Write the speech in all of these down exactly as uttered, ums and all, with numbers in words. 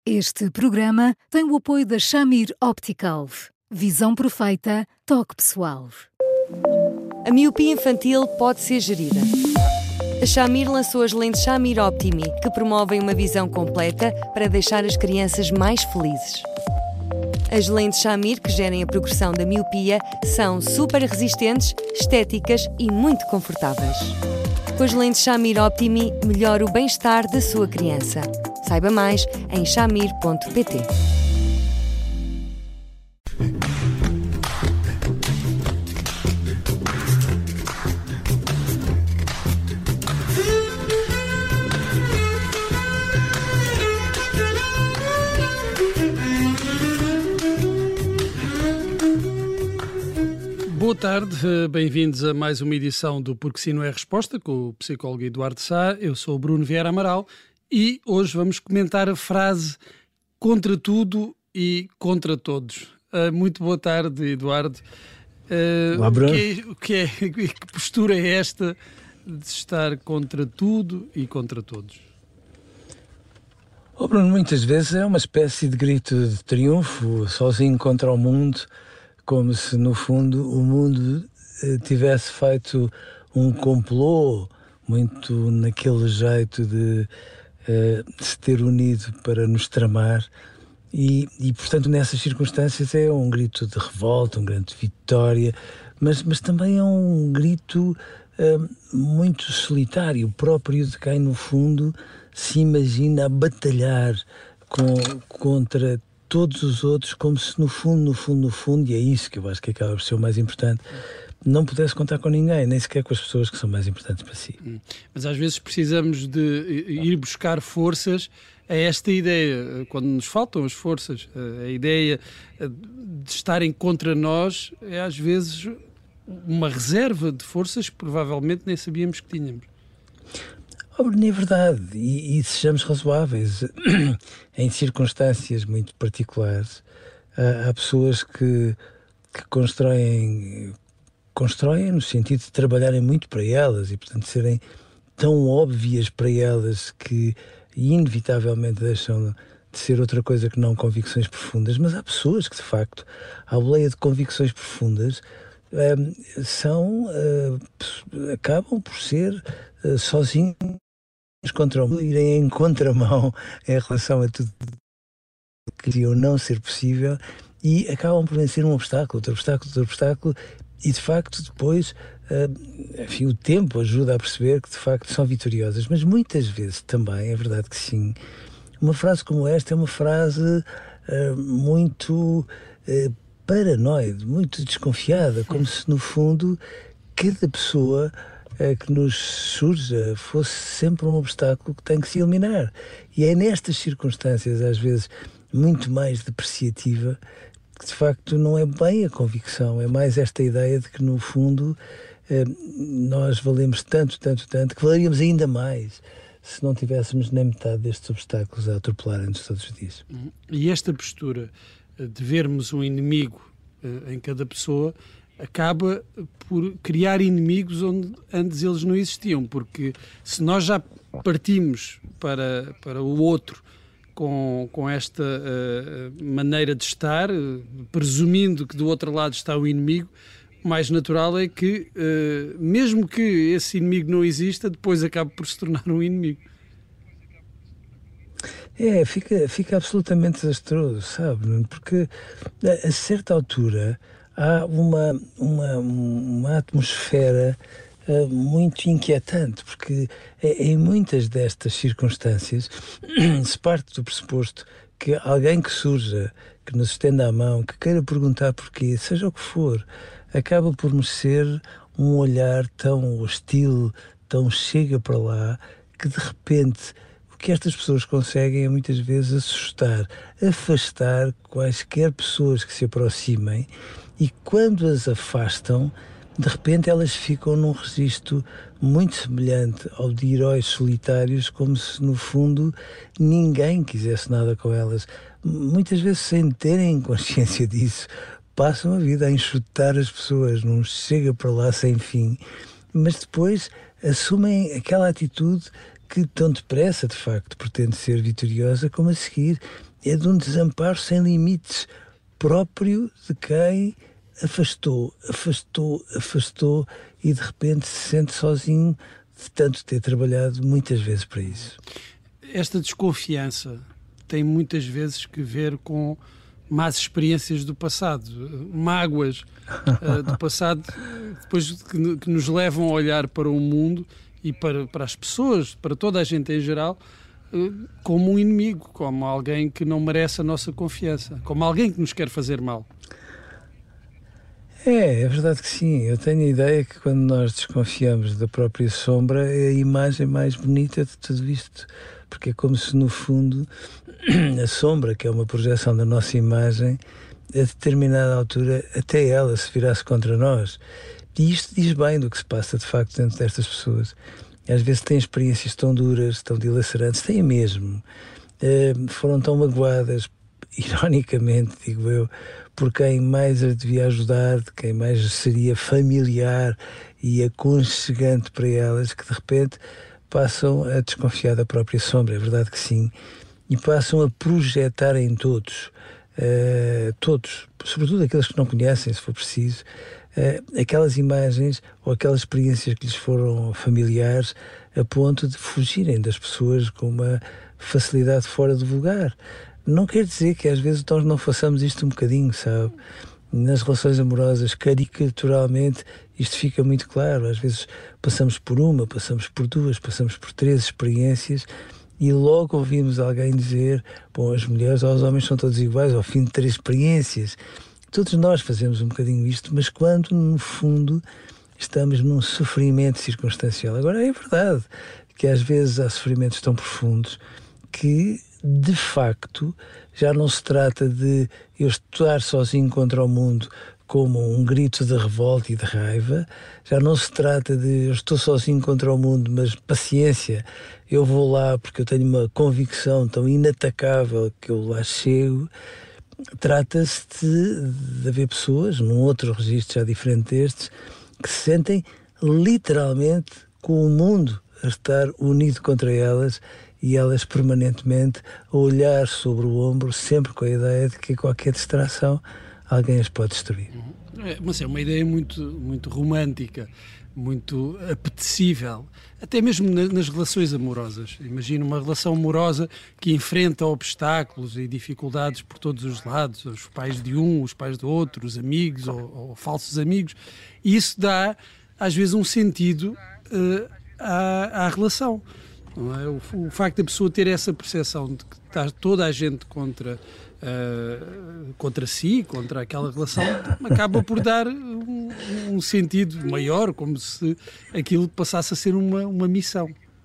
Este programa tem o apoio da Shamir Optical. Visão perfeita, toque pessoal. A miopia infantil pode ser gerida. A Shamir lançou as lentes Shamir Optimi, que promovem uma visão completa para deixar as crianças mais felizes. As lentes Shamir, que gerem a progressão da miopia, são super resistentes, estéticas e muito confortáveis. Com as lentes Shamir Optimi, melhora o bem-estar da sua criança. Saiba mais em shamir ponto pt. Boa tarde, bem-vindos a mais uma edição do Porque Sim Não É Resposta, com o psicólogo Eduardo Sá. Eu sou o Bruno Vieira Amaral e hoje vamos comentar a frase contra tudo e contra todos. Uh, muito boa tarde, Eduardo. Uh, Olá, Bruno. O que, é, o que, é, que postura é esta de estar contra tudo e contra todos? Oh, Bruno, muitas vezes é uma espécie de grito de triunfo, sozinho contra o mundo, como se no fundo o mundo eh, tivesse feito um complô, muito naquele jeito de eh, se ter unido para nos tramar. E, e, portanto, nessas circunstâncias é um grito de revolta, um grito de vitória, mas, mas também é um grito uh, muito solitário, próprio de quem, no fundo, se imagina a batalhar com, contra todos os outros, como se, no fundo, no fundo, no fundo, e é isso que eu acho que acaba por ser o mais importante, não pudesse contar com ninguém, nem sequer com as pessoas que são mais importantes para si. Mas às vezes precisamos de ir buscar forças a esta ideia, quando nos faltam as forças, a ideia de estarem contra nós é às vezes uma reserva de forças que provavelmente nem sabíamos que tínhamos. Oh, Bruno, é verdade, e, e sejamos razoáveis, em circunstâncias muito particulares, há, há pessoas que, que constroem, constroem no sentido de trabalharem muito para elas e, portanto, serem tão óbvias para elas que inevitavelmente deixam de ser outra coisa que não convicções profundas, mas há pessoas que, de facto, à boleia de convicções profundas, um, são, uh, acabam por ser uh, sozinhos contra o mundo, irem em contramão em relação a tudo que queriam não ser possível e acabam por vencer um obstáculo, outro obstáculo, outro obstáculo e, de facto, depois uh, enfim, o tempo ajuda a perceber que, de facto, são vitoriosas, mas muitas vezes também, é verdade que sim, uma frase como esta é uma frase uh, muito uh, paranoide, muito desconfiada, como se, no fundo, cada pessoa uh, que nos surja fosse sempre um obstáculo que tem que se eliminar. E é nestas circunstâncias, às vezes, muito mais depreciativa, que, de facto, não é bem a convicção, é mais esta ideia de que, no fundo, eh, nós valemos tanto, tanto, tanto, que valeríamos ainda mais se não tivéssemos nem metade destes obstáculos a atropelarem-nos todos os dias. E esta postura de vermos um inimigo em cada pessoa acaba por criar inimigos onde antes eles não existiam, porque se nós já partimos para, para o outro com, com esta uh, maneira de estar, uh, presumindo que do outro lado está o inimigo, o mais natural é que, uh, mesmo que esse inimigo não exista, depois acabe por se tornar um inimigo. É, fica, fica absolutamente desastroso, sabe? Porque a, a certa altura há uma, uma, uma atmosfera uh, muito inquietante, porque em muitas destas circunstâncias se parte do pressuposto que alguém que surja, que nos estenda a mão, que queira perguntar porquê, seja o que for, acaba por merecer um olhar tão hostil, tão chega para lá, que de repente o que estas pessoas conseguem é muitas vezes assustar, afastar quaisquer pessoas que se aproximem, e quando as afastam, de repente elas ficam num registro muito semelhante ao de heróis solitários, como se no fundo ninguém quisesse nada com elas. Muitas vezes, sem terem consciência disso, passam a vida a enxutar as pessoas num chega para lá sem fim, mas depois assumem aquela atitude que tão depressa, de facto, pretende ser vitoriosa, como a seguir é de um desamparo sem limites, próprio de quem afastou, afastou, afastou e de repente se sente sozinho de tanto ter trabalhado muitas vezes para isso. Esta desconfiança tem muitas vezes que ver com más experiências do passado, mágoas uh, do passado, depois que, que nos levam a olhar para o mundo e para, para as pessoas, para toda a gente em geral, uh, como um inimigo, como alguém que não merece a nossa confiança, como alguém que nos quer fazer mal. É, é verdade que sim. Eu tenho a ideia que quando nós desconfiamos da própria sombra é a imagem mais bonita de tudo isto, porque é como se no fundo a sombra, que é uma projeção da nossa imagem, a determinada altura até ela se virasse contra nós. E isto diz bem do que se passa de facto dentro destas pessoas. Às vezes têm experiências tão duras, tão dilacerantes, têm mesmo. Uh, foram tão magoadas, ironicamente, digo eu, por quem mais as devia ajudar, de quem mais seria familiar e aconchegante para elas, que de repente passam a desconfiar da própria sombra. É verdade que sim. E passam a projetar em todos, uh, todos, sobretudo aqueles que não conhecem, se for preciso, uh, aquelas imagens ou aquelas experiências que lhes foram familiares, a ponto de fugirem das pessoas com uma facilidade fora do vulgar. Não quer dizer que às vezes nós não façamos isto um bocadinho, sabe? Nas relações amorosas, caricaturalmente, isto fica muito claro. Às vezes passamos por uma, passamos por duas, passamos por três experiências e logo ouvimos alguém dizer: bom, as mulheres ou os homens são todos iguais ao fim de três experiências. Todos nós fazemos um bocadinho isto, mas quando no fundo estamos num sofrimento circunstancial. Agora é verdade que às vezes há sofrimentos tão profundos que de facto já não se trata de eu estar sozinho contra o mundo como um grito de revolta e de raiva, já não se trata de eu estou sozinho contra o mundo, mas paciência, eu vou lá porque eu tenho uma convicção tão inatacável que eu lá chego. Trata-se de, de haver pessoas, num outro registro já diferente destes, que se sentem literalmente com o mundo a estar unido contra elas e elas permanentemente a olhar sobre o ombro, sempre com a ideia de que qualquer distração alguém as pode destruir. É, mas é uma ideia muito, muito romântica, muito apetecível, até mesmo nas relações amorosas. Imagina uma relação amorosa que enfrenta obstáculos e dificuldades por todos os lados, os pais de um, os pais do outro, os amigos ou, ou falsos amigos, e isso dá às vezes um sentido uh, à, à relação. Não é? o, o facto da pessoa ter essa percepção de que está toda a gente contra, uh, contra si, contra aquela relação, acaba por dar um, um sentido maior, como se aquilo passasse a ser uma, uma missão.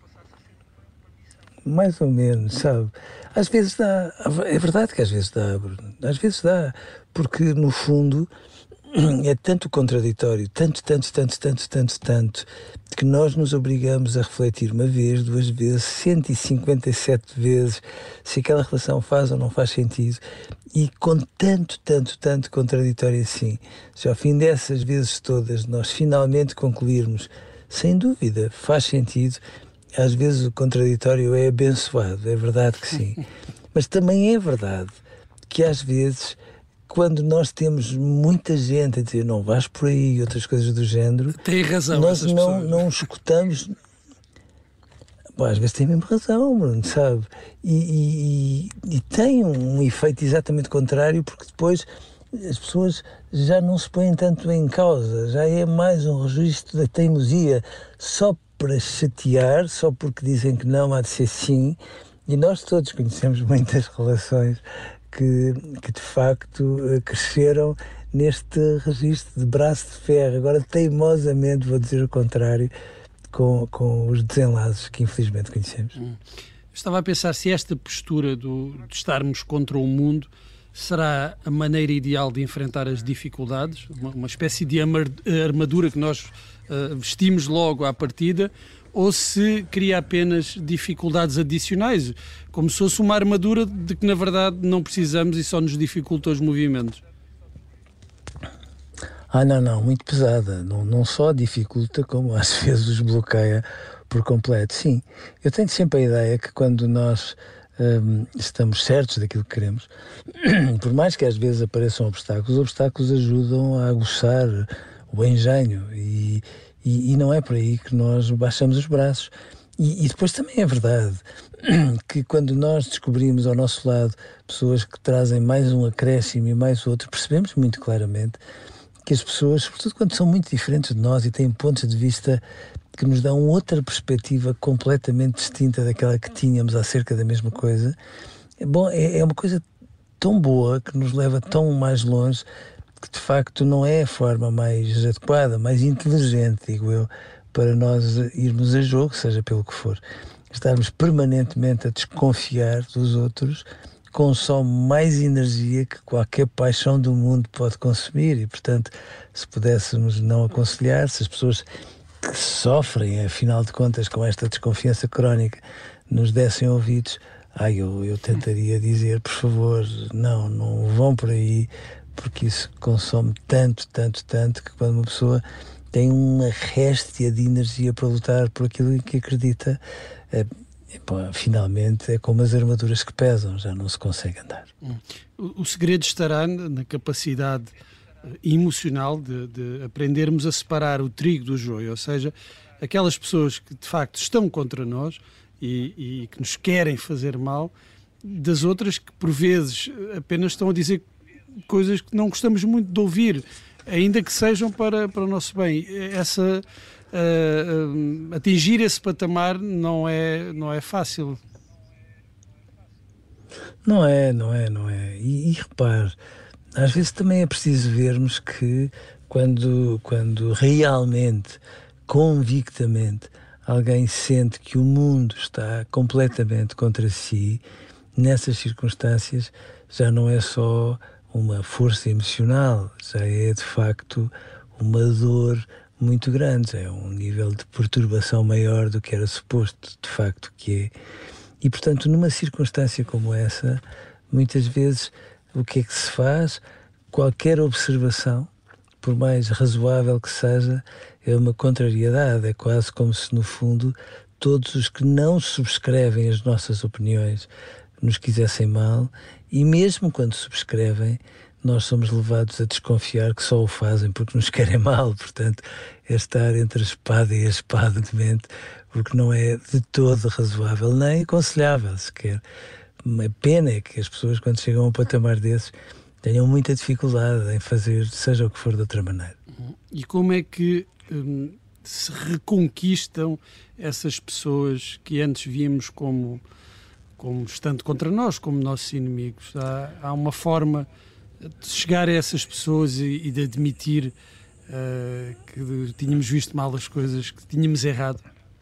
Mais ou menos, sabe? Às vezes dá, é verdade que às vezes dá, Bruno, às vezes dá, porque no fundo é tanto contraditório, tanto, tanto, tanto, tanto, tanto, tanto, que nós nos obrigamos a refletir uma vez, duas vezes, cento e cinquenta e sete vezes se aquela relação faz ou não faz sentido, e com tanto, tanto, tanto contraditório assim, se ao fim dessas vezes todas nós finalmente concluirmos, sem dúvida, faz sentido, às vezes o contraditório é abençoado, é verdade que sim, mas também é verdade que às vezes, quando nós temos muita gente a dizer não vais por aí e outras coisas do género, tem razão, nós não, não escutamos. Bom, às vezes tem mesmo razão, Bruno, sabe? E, e, e tem um efeito exatamente contrário, porque depois as pessoas já não se põem tanto em causa, já é mais um registro da teimosia, só para chatear, só porque dizem que não há de ser sim, e nós todos conhecemos muitas relações Que, que de facto cresceram neste registro de braço de ferro, agora teimosamente, vou dizer o contrário, com, com os desenlaces que infelizmente conhecemos. Hum. Estava a pensar se esta postura do, de estarmos contra o mundo será a maneira ideal de enfrentar as dificuldades, uma, uma espécie de armadura que nós uh, vestimos logo à partida, ou se cria apenas dificuldades adicionais, como se fosse uma armadura de que na verdade não precisamos e só nos dificulta os movimentos. Ah, não, não, muito pesada. Não, não só dificulta, como às vezes os bloqueia por completo. Sim, eu tenho sempre a ideia que quando nós um, estamos certos daquilo que queremos, por mais que às vezes apareçam obstáculos, os obstáculos ajudam a aguçar o engenho e, e, e não é por aí que nós baixamos os braços. E, e depois também é verdade que quando nós descobrimos ao nosso lado pessoas que trazem mais um acréscimo e mais outro, percebemos muito claramente que as pessoas, sobretudo quando são muito diferentes de nós e têm pontos de vista que nos dão outra perspectiva completamente distinta daquela que tínhamos acerca da mesma coisa, é, bom, é, é uma coisa tão boa, que nos leva tão mais longe, que de facto não é a forma mais adequada, mais inteligente, digo eu, para nós irmos a jogo, seja pelo que for. Estarmos permanentemente a desconfiar dos outros consome mais energia que qualquer paixão do mundo pode consumir e, portanto, se pudéssemos não aconselhar, se as pessoas que sofrem, afinal de contas, com esta desconfiança crónica, nos dessem ouvidos, ah, eu, eu tentaria dizer, por favor, não, não vão por aí, porque isso consome tanto, tanto, tanto, que quando uma pessoa tem uma réstia de energia para lutar por aquilo em que acredita, é, é, bom, finalmente é como as armaduras que pesam, já não se consegue andar. O, o segredo estará na capacidade emocional de, de aprendermos a separar o trigo do joio, ou seja, aquelas pessoas que de facto estão contra nós e, e que nos querem fazer mal, das outras que por vezes apenas estão a dizer coisas que não gostamos muito de ouvir, ainda que sejam para, para o nosso bem. Essa, uh, uh, atingir esse patamar não é, não é fácil. Não é, não é, não é. E, e repare, às vezes também é preciso vermos que quando, quando realmente, convictamente, alguém sente que o mundo está completamente contra si, nessas circunstâncias já não é só uma força emocional, já é de facto uma dor muito grande, é um nível de perturbação maior do que era suposto, de facto que é. E portanto, numa circunstância como essa, muitas vezes o que é que se faz? Qualquer observação, por mais razoável que seja, é uma contrariedade, é quase como se no fundo todos os que não subscrevem as nossas opiniões nos quisessem mal, e mesmo quando subscrevem, nós somos levados a desconfiar que só o fazem porque nos querem mal. Portanto, é estar entre a espada e a espada de mente, porque não é de todo razoável, nem aconselhável sequer. A pena é que as pessoas, quando chegam a um patamar desses, tenham muita dificuldade em fazer seja o que for de outra maneira. E como é que hum, se reconquistam essas pessoas que antes víamos como... como estando contra nós, como nossos inimigos? Há, há uma forma de chegar a essas pessoas e, e de admitir uh, que tínhamos visto mal as coisas, que tínhamos errado?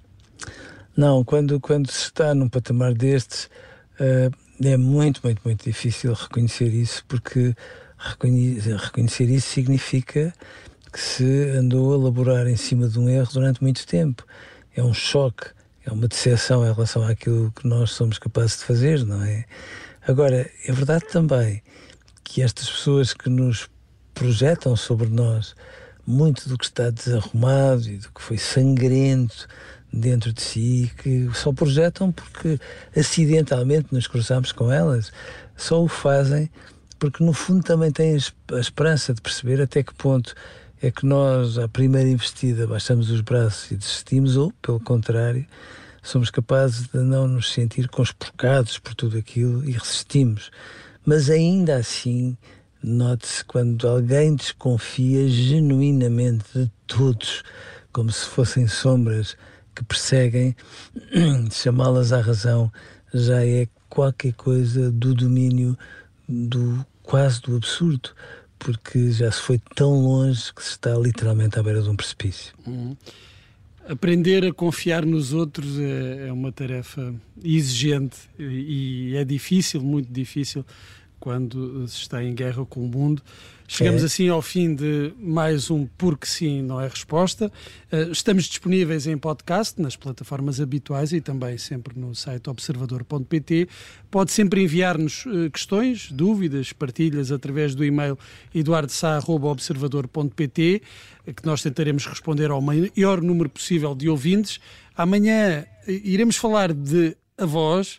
Não, quando, quando se está num patamar destes, uh, é muito, muito, muito difícil reconhecer isso, porque reconhecer, reconhecer isso significa que se andou a laborar em cima de um erro durante muito tempo. É um choque. É uma decepção em relação àquilo que nós somos capazes de fazer, não é? Agora, é verdade também que estas pessoas que nos projetam sobre nós muito do que está desarrumado e do que foi sangrento dentro de si, que só projetam porque acidentalmente nos cruzamos com elas, só o fazem porque no fundo também têm a esperança de perceber até que ponto é que nós, à primeira investida, baixamos os braços e desistimos, ou, pelo contrário, somos capazes de não nos sentir conspurcados por tudo aquilo e resistimos. Mas ainda assim, note-se quando alguém desconfia genuinamente de todos, como se fossem sombras que perseguem, chamá-las à razão já é qualquer coisa do domínio do quase do absurdo, porque já se foi tão longe que se está literalmente à beira de um precipício. Uhum. Aprender a confiar nos outros é, é uma tarefa exigente e, e é difícil, muito difícil, quando se está em guerra com o mundo. Chegamos é. assim ao fim de mais um Porque Sim, Não é Resposta. Estamos disponíveis em podcast, nas plataformas habituais e também sempre no site observador ponto pt. Pode sempre enviar-nos questões, dúvidas, partilhas através do e-mail eduardo sá arroba observador ponto pt, que nós tentaremos responder ao maior número possível de ouvintes. Amanhã iremos falar de avós,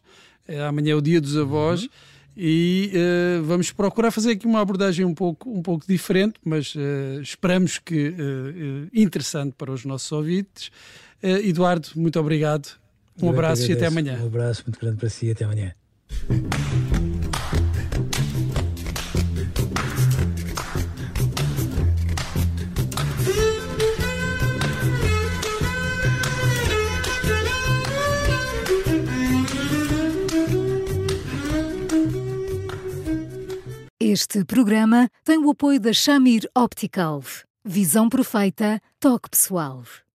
amanhã é o Dia dos Avós. Uhum. E uh, vamos procurar fazer aqui uma abordagem um pouco, um pouco diferente, mas uh, esperamos que uh, interessante para os nossos ouvintes. Uh, Eduardo, muito obrigado. Um Eu abraço e até amanhã. Um abraço muito grande para si e até amanhã. Este programa tem o apoio da Shamir Optical. Visão perfeita, toque pessoal.